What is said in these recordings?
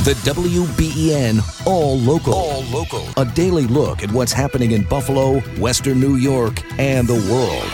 The WBEN All Local. All Local. A daily look at what's happening in Buffalo, Western New York, and the world.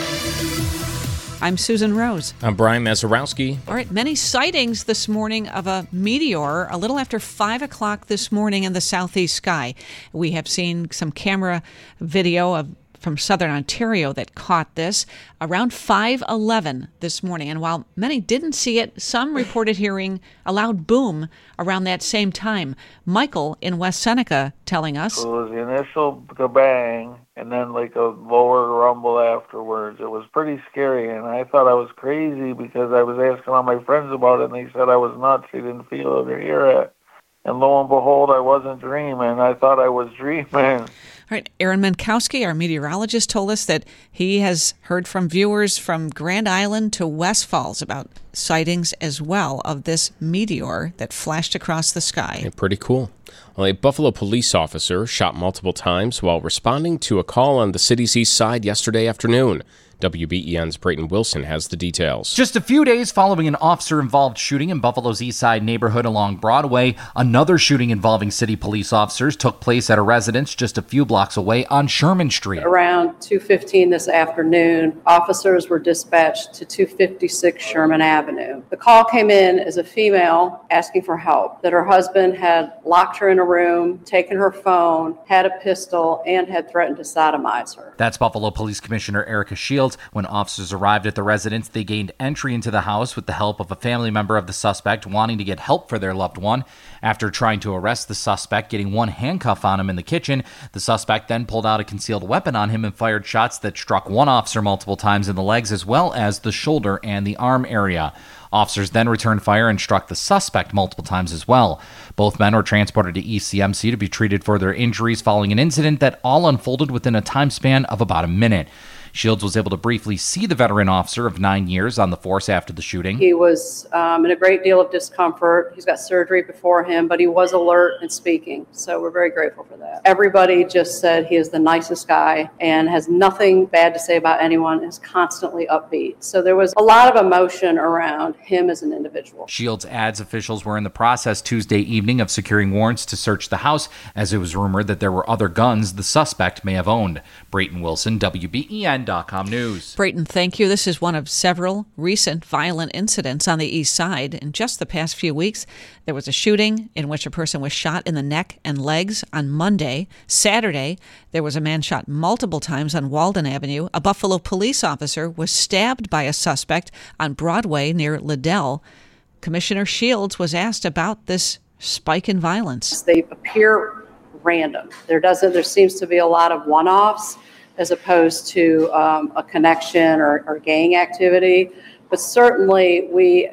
I'm Susan Rose. I'm Brian Mazurowski. All right, many sightings this morning of a meteor a little after 5 o'clock this morning in the southeast sky. We have seen some camera video from southern Ontario that caught this around 5:11 this morning. And while many didn't see it, some reported hearing a loud boom around that same time. Michael in West Seneca telling us. It was the initial bang and then like a lower rumble afterwards. It was pretty scary, and I thought I was crazy because I was asking all my friends about it, and they said I was nuts. They didn't feel it or hear it. And lo and behold, I wasn't dreaming. I thought I was dreaming. All right, Aaron Menkowski, our meteorologist, told us that he has heard from viewers from Grand Island to West Falls about sightings as well of this meteor that flashed across the sky. Yeah, pretty cool. Well, a Buffalo police officer shot multiple times while responding to a call on the city's east side yesterday afternoon. WBEN's Brayton Wilson has the details. Just a few days following an officer-involved shooting in Buffalo's East Side neighborhood along Broadway, another shooting involving city police officers took place at a residence just a few blocks away on Sherman Street. Around 2:15 this afternoon, officers were dispatched to 256 Sherman Avenue. The call came in as a female asking for help, that her husband had locked her in a room, taken her phone, had a pistol, and had threatened to sodomize her. That's Buffalo Police Commissioner Erica Shields. When officers arrived at the residence, they gained entry into the house with the help of a family member of the suspect wanting to get help for their loved one. After trying to arrest the suspect, getting one handcuff on him in the kitchen, the suspect then pulled out a concealed weapon on him and fired shots that struck one officer multiple times in the legs as well as the shoulder and the arm area. Officers then returned fire and struck the suspect multiple times as well. Both men were transported to ECMC to be treated for their injuries following an incident that all unfolded within a time span of about a minute. Shields was able to briefly see the veteran officer of 9 years on the force after the shooting. He was in a great deal of discomfort. He's got surgery before him, but he was alert and speaking. So we're very grateful for that. Everybody just said he is the nicest guy and has nothing bad to say about anyone, is constantly upbeat. So there was a lot of emotion around him as an individual. Shields adds officials were in the process Tuesday evening of securing warrants to search the house, as it was rumored that there were other guns the suspect may have owned. Brayton Wilson, WBEN. News. Brayton, thank you. This is one of several recent violent incidents on the east side. In just the past few weeks, there was a shooting in which a person was shot in the neck and legs on Monday. Saturday, there was a man shot multiple times on Walden Avenue. A Buffalo police officer was stabbed by a suspect on Broadway near Liddell. Commissioner Shields was asked about this spike in violence. They appear random. There seems to be a lot of one-offs, as opposed to a connection or gang activity. But certainly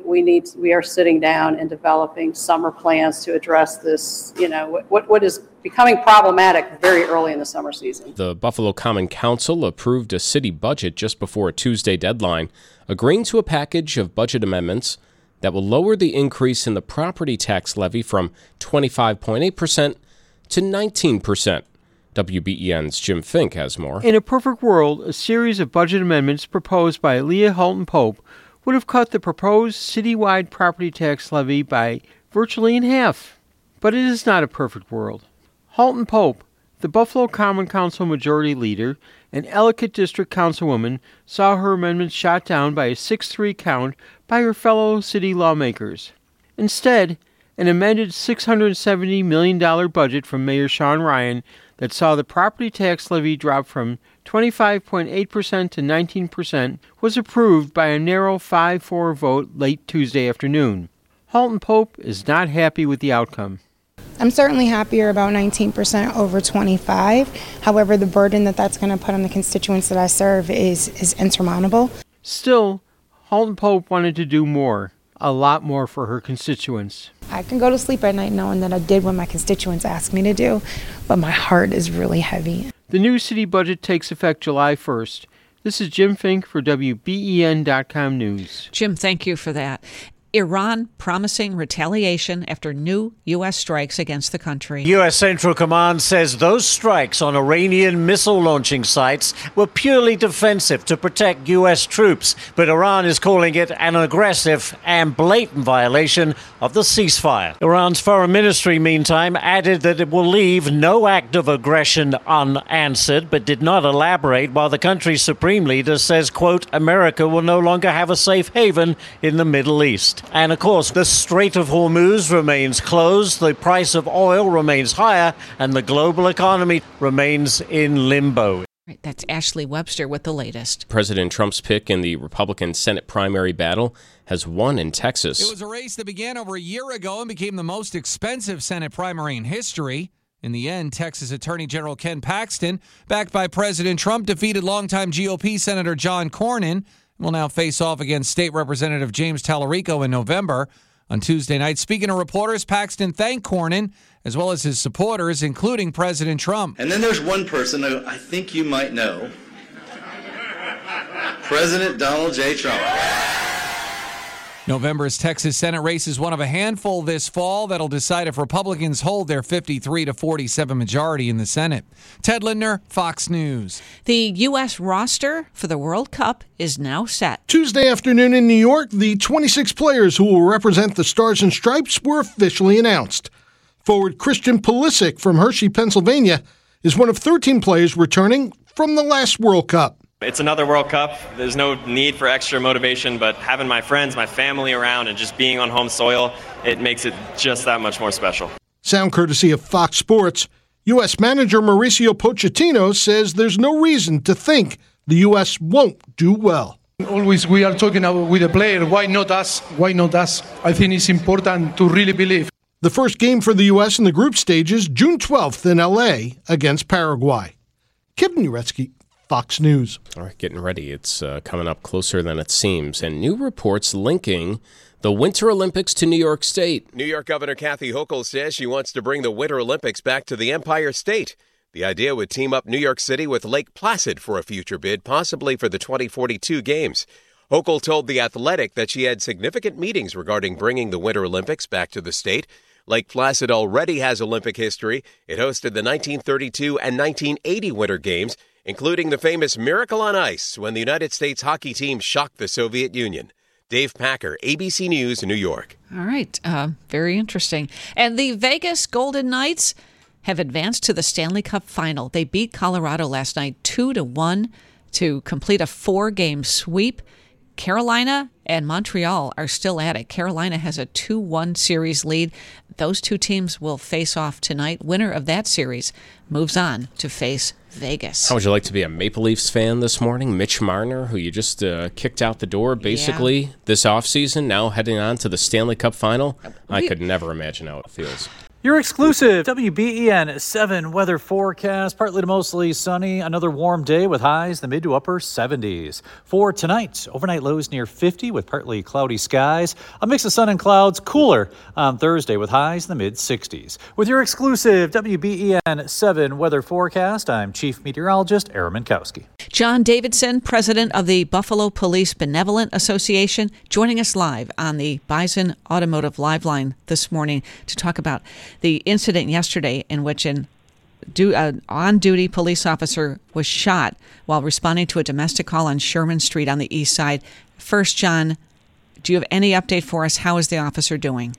we are sitting down and developing summer plans to address this, what is becoming problematic very early in the summer season. The Buffalo Common Council approved a city budget just before a Tuesday deadline, agreeing to a package of budget amendments that will lower the increase in the property tax levy from 25.8% to 19%. WBEN's Jim Fink has more. In a perfect world, a series of budget amendments proposed by Leah Halton Pope would have cut the proposed citywide property tax levy by virtually in half. But it is not a perfect world. Halton Pope, the Buffalo Common Council Majority Leader and Ellicott District Councilwoman, saw her amendment shot down by a 6-3 count by her fellow city lawmakers. Instead, an amended $670 million budget from Mayor Sean Ryan that saw the property tax levy drop from 25.8% to 19% was approved by a narrow 5-4 vote late Tuesday afternoon. Halton Pope is not happy with the outcome. I'm certainly happier about 19% over 25. However, the burden that's going to put on the constituents that I serve is insurmountable. Still, Halton Pope wanted to do more, a lot more for her constituents. I can go to sleep at night knowing that I did what my constituents asked me to do, but my heart is really heavy. The new city budget takes effect July 1st. This is Jim Fink for WBEN.com News. Jim, thank you for that. Iran promising retaliation after new U.S. strikes against the country. U.S. Central Command says those strikes on Iranian missile launching sites were purely defensive to protect U.S. troops, but Iran is calling it an aggressive and blatant violation of the ceasefire. Iran's foreign ministry, meantime, added that it will leave no act of aggression unanswered, but did not elaborate, while the country's supreme leader says, quote, America will no longer have a safe haven in the Middle East. And, of course, the Strait of Hormuz remains closed, the price of oil remains higher, and the global economy remains in limbo. Right, that's Ashley Webster with the latest. President Trump's pick in the Republican Senate primary battle has won in Texas. It was a race that began over a year ago and became the most expensive Senate primary in history. In the end, Texas Attorney General Ken Paxton, backed by President Trump, defeated longtime GOP Senator John Cornyn, will now face off against State Representative James Tallarico in November. On Tuesday night, speaking to reporters, Paxton thanked Cornyn, as well as his supporters, including President Trump. And then there's one person who I think you might know, President Donald J. Trump. November's Texas Senate race is one of a handful this fall that'll decide if Republicans hold their 53-47 majority in the Senate. Ted Lindner, Fox News. The U.S. roster for the World Cup is now set. Tuesday afternoon in New York, the 26 players who will represent the Stars and Stripes were officially announced. Forward Christian Pulisic from Hershey, Pennsylvania, is one of 13 players returning from the last World Cup. It's another World Cup. There's no need for extra motivation, but having my friends, my family around, and just being on home soil, it makes it just that much more special. Sound courtesy of Fox Sports. U.S. manager Mauricio Pochettino says there's no reason to think the U.S. won't do well. Always we are talking with the player. Why not us? Why not us? I think it's important to really believe. The first game for the U.S. in the group stages, June 12th in L.A. against Paraguay. Kevin Uretsky, Fox News. All right, getting ready. It's coming up closer than it seems. And new reports linking the Winter Olympics to New York State. New York Governor Kathy Hochul says she wants to bring the Winter Olympics back to the Empire State. The idea would team up New York City with Lake Placid for a future bid, possibly for the 2042 Games. Hochul told The Athletic that she had significant meetings regarding bringing the Winter Olympics back to the state. Lake Placid already has Olympic history. It hosted the 1932 and 1980 Winter Games, including the famous Miracle on Ice when the United States hockey team shocked the Soviet Union. Dave Packer, ABC News, New York. All right. Very interesting. And the Vegas Golden Knights have advanced to the Stanley Cup final. They beat Colorado last night 2-1 to complete a 4-game sweep. Carolina and Montreal are still at it. Carolina has a 2-1 series lead. Those two teams will face off tonight. Winner of that series moves on to face Vegas. How would you like to be a Maple Leafs fan this morning? Mitch Marner, who you just kicked out the door basically this offseason, now heading on to the Stanley Cup final. I could never imagine how it feels. Your exclusive WBEN 7 weather forecast. Partly to mostly sunny. Another warm day with highs in the mid to upper 70s. For tonight, overnight lows near 50 with partly cloudy skies. A mix of sun and clouds. Cooler on Thursday with highs in the mid 60s. With your exclusive WBEN 7 weather forecast, I'm Chief Meteorologist Aaron Minkowski. John Davidson, president of the Buffalo Police Benevolent Association, joining us live on the Bison Automotive Live Line this morning to talk about the incident yesterday in which an on-duty police officer was shot while responding to a domestic call on Sherman Street on the east side. First, John, do you have any update for us? How is the officer doing?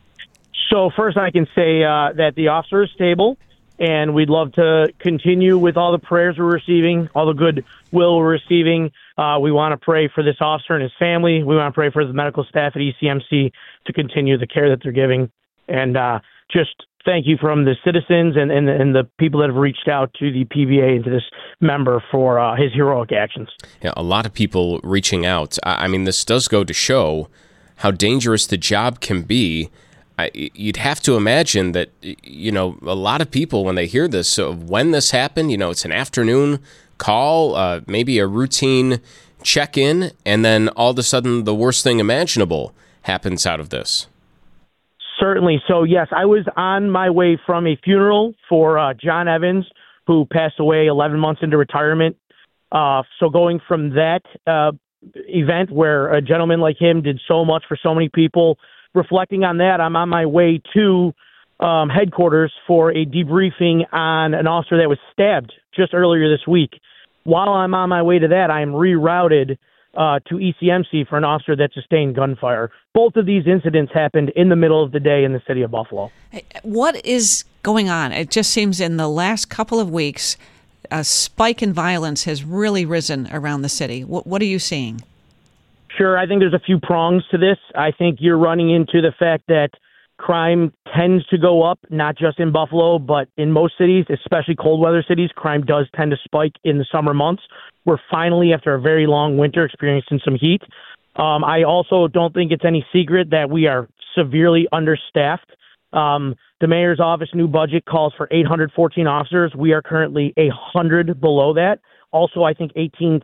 So first I can say that the officer is stable, and we'd love to continue with all the prayers we're receiving, all the goodwill we're receiving. We want to pray for this officer and his family. We want to pray for the medical staff at ECMC to continue the care that they're giving. And just thank you from the citizens and the people that have reached out to the PBA and to this member for his heroic actions. Yeah, a lot of people reaching out. I mean, this does go to show how dangerous the job can be. You'd have to imagine that, a lot of people, when they hear this, when this happened, it's an afternoon call, maybe a routine check-in, and then all of a sudden the worst thing imaginable happens out of this. Certainly. So, yes, I was on my way from a funeral for John Evans, who passed away 11 months into retirement. So going from that event where a gentleman like him did so much for so many people. Reflecting on that, I'm on my way to headquarters for a debriefing on an officer that was stabbed just earlier this week. While I'm on my way to that, I am rerouted to ECMC for an officer that sustained gunfire. Both of these incidents happened in the middle of the day in the city of Buffalo. What is going on? It just seems in the last couple of weeks, a spike in violence has really risen around the city. What are you seeing? Sure, I think there's a few prongs to this. I think you're running into the fact that crime tends to go up, not just in Buffalo, but in most cities, especially cold weather cities. Crime does tend to spike in the summer months. We're finally, after a very long winter, experiencing some heat. I also don't think it's any secret that we are severely understaffed. The mayor's office new budget calls for 814 officers. We are currently 100 below that. Also, I think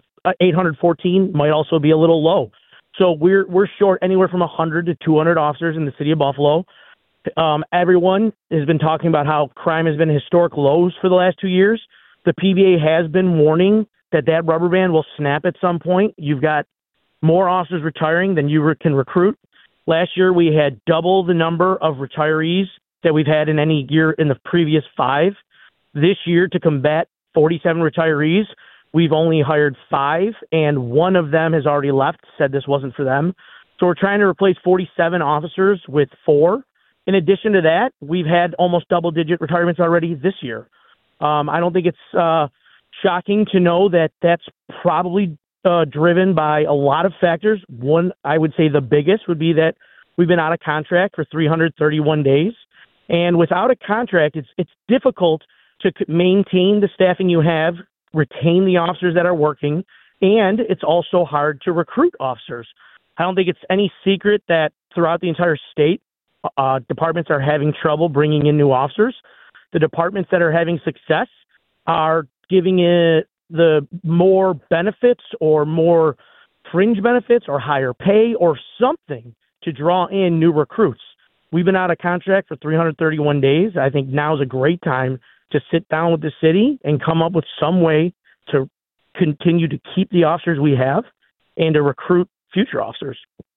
814 might also be a little low. So we're short anywhere from 100 to 200 officers in the city of Buffalo. Everyone has been talking about how crime has been historic lows for the last 2 years. The PBA has been warning that rubber band will snap at some point. You've got more officers retiring than you can recruit. Last year, we had double the number of retirees that we've had in any year in the previous 5. This year, to combat 47 retirees, we've only hired 5, and one of them has already left, said this wasn't for them. So we're trying to replace 47 officers with 4. In addition to that, we've had almost double-digit retirements already this year. I don't think it's shocking to know that that's probably driven by a lot of factors. One, I would say the biggest would be that we've been out of contract for 331 days. And without a contract, it's difficult to maintain the staffing you have, retain the officers that are working, and it's also hard to recruit officers. I don't think it's any secret that throughout the entire state, departments are having trouble bringing in new officers. The departments that are having success are giving it the more benefits or more fringe benefits or higher pay or something to draw in new recruits. We've been out of contract for 331 days. I think now is a great time to sit down with the city and come up with some way to continue to keep the officers we have and to recruit future officers.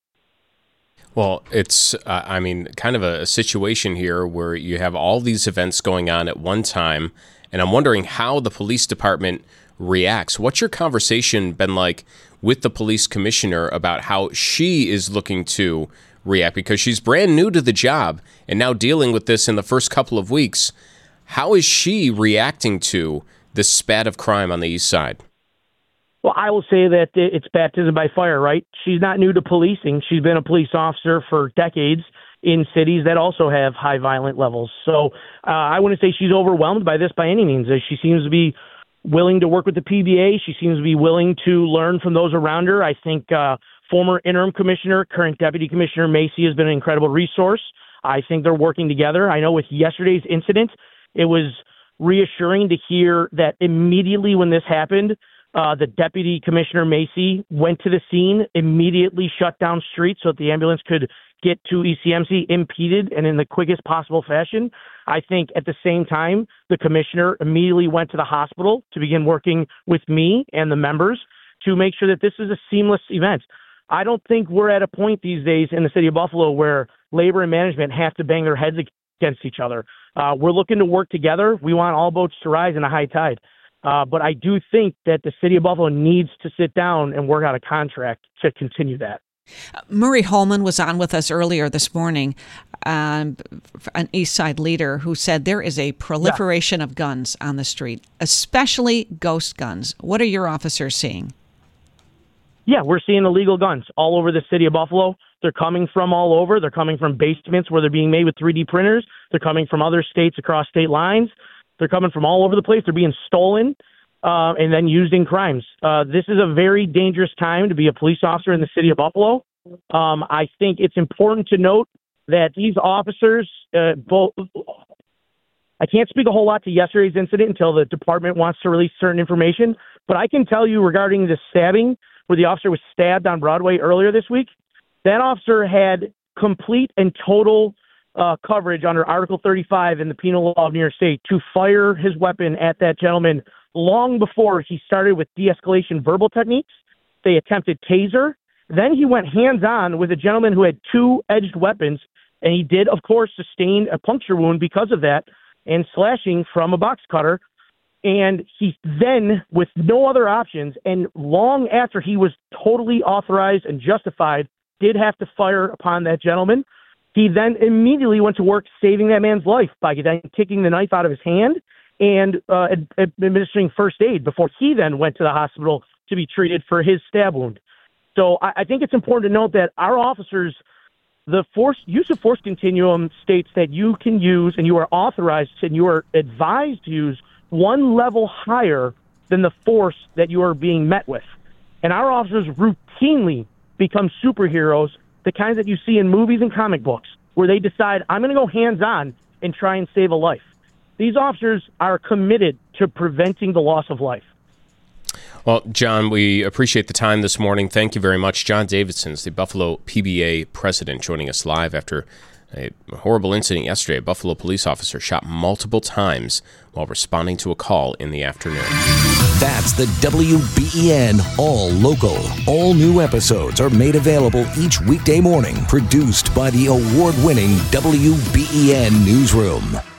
Well, it's, kind of a situation here where you have all these events going on at one time, and I'm wondering how the police department reacts. What's your conversation been like with the police commissioner about how she is looking to react? Because she's brand new to the job and now dealing with this in the first couple of weeks. How is she reacting to this spat of crime on the east side? Well, I will say that it's baptism by fire, right? She's not new to policing. She's been a police officer for decades in cities that also have high violent levels. So I wouldn't say she's overwhelmed by this by any means. She seems to be willing to work with the PBA. She seems to be willing to learn from those around her. I think former interim commissioner, current deputy commissioner Macy has been an incredible resource. I think they're working together. I know with yesterday's incident, it was reassuring to hear that immediately when this happened, the deputy commissioner Macy went to the scene, immediately shut down streets so that the ambulance could get to ECMC impeded and in the quickest possible fashion. I think at the same time, the commissioner immediately went to the hospital to begin working with me and the members to make sure that this is a seamless event. I don't think we're at a point these days in the city of Buffalo where labor and management have to bang their heads against each other. We're looking to work together. We want all boats to rise in a high tide. But I do think that the city of Buffalo needs to sit down and work out a contract to continue that. Murray Holman was on with us earlier this morning, an East Side leader who said there is a proliferation of guns on the street, especially ghost guns. What are your officers seeing? Yeah, we're seeing illegal guns all over the city of Buffalo. They're coming from all over. They're coming from basements where they're being made with 3D printers. They're coming from other states across state lines. They're coming from all over the place. They're being stolen and then used in crimes. This is a very dangerous time to be a police officer in the city of Buffalo. I think it's important to note that these officers, I can't speak a whole lot to yesterday's incident until the department wants to release certain information, but I can tell you regarding the stabbing where the officer was stabbed on Broadway earlier this week, that officer had complete and total coverage under Article 35 in the Penal Law of New York State to fire his weapon at that gentleman long before he started with de-escalation verbal techniques a attempted taser. Then he went hands-on with a gentleman who had 2 edged weapons, and he did, of course, sustain a puncture wound because of that and slashing from a box cutter. And he then, with no other options, and long after he was totally authorized and justified, did have to fire upon that gentleman. He then immediately went to work saving that man's life by then kicking the knife out of his hand and administering first aid before he then went to the hospital to be treated for his stab wound. So I think it's important to note that our officers, the use of force continuum states that you can use and you are authorized and you are advised to use one level higher than the force that you are being met with. And our officers routinely become superheroes, the kinds that you see in movies and comic books, where they decide, I'm going to go hands-on and try and save a life. These officers are committed to preventing the loss of life. Well, John, we appreciate the time this morning. Thank you very much. John Davidson is the Buffalo PBA president, joining us live after a horrible incident yesterday. A Buffalo police officer shot multiple times while responding to a call in the afternoon. That's the WBEN All Local. All new episodes are made available each weekday morning, produced by the award-winning WBEN Newsroom.